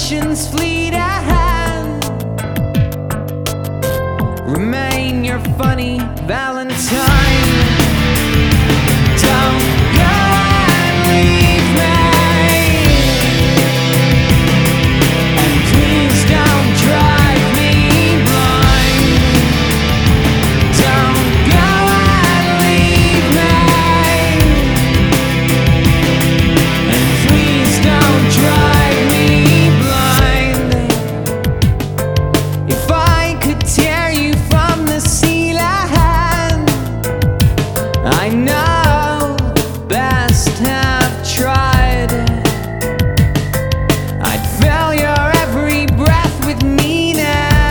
emotions fleet ahead. Remain your funny Valentine. Don't go and leave me, and please don't drive me blind. Don't go and leave me, and please don't drive me blind. If I could tear you from the ceiling, I know best have tried. I'd fill your every breath with meaning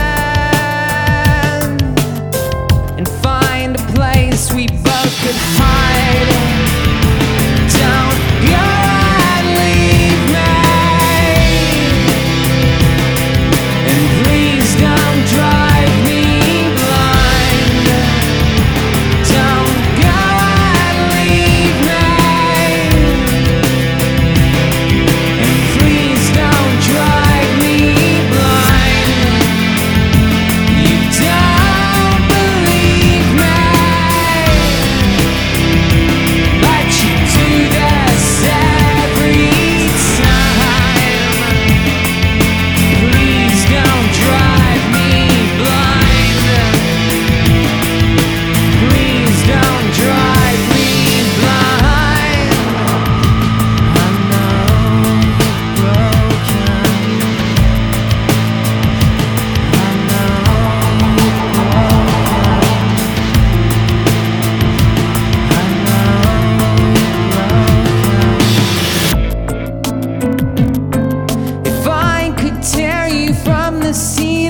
and find a place we both could hide. Don't go and leave me, and please don't drive me blind. Don't go and leave me, and please don't drive me blind. You don't believe me, but you do this every time. Please don't drive me blind. Please don't drive me blind. I know you're broken. I know you're broken. I know you're broken. If I could tear you from the ceiling,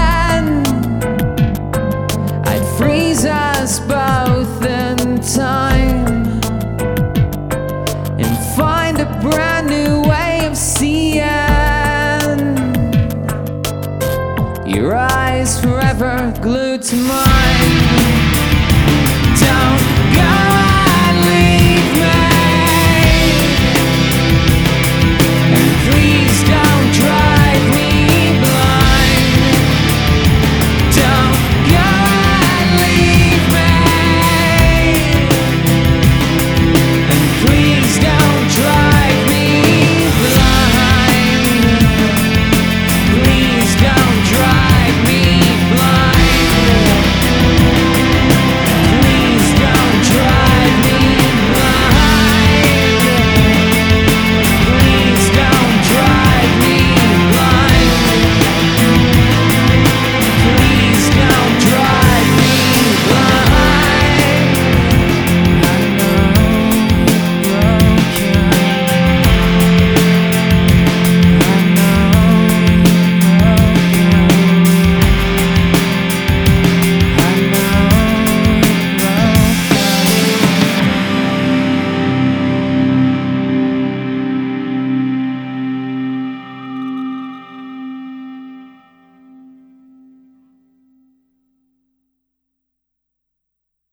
I'd freeze us both in time and find a brand new way of seeing. Your eyes forever glued to mine.